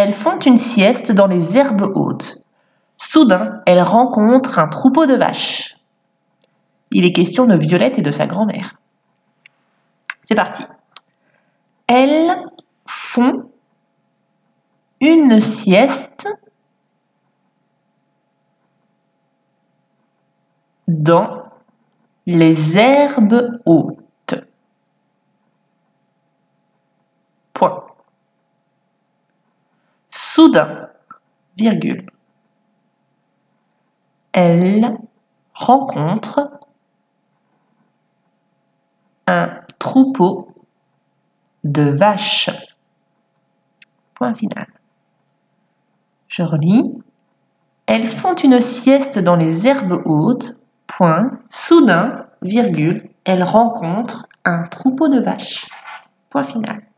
Elles font une sieste dans les herbes hautes. Soudain, elles rencontrent un troupeau de vaches. Il est question de Violette et de sa grand-mère. C'est parti. Elles font une sieste dans les herbes hautes. Point. Soudain, virgule. Elle rencontre un troupeau de vaches. Point final. Je relis. Elles font une sieste dans les herbes hautes. Point. Soudain, virgule. Elle rencontre un troupeau de vaches. Point final.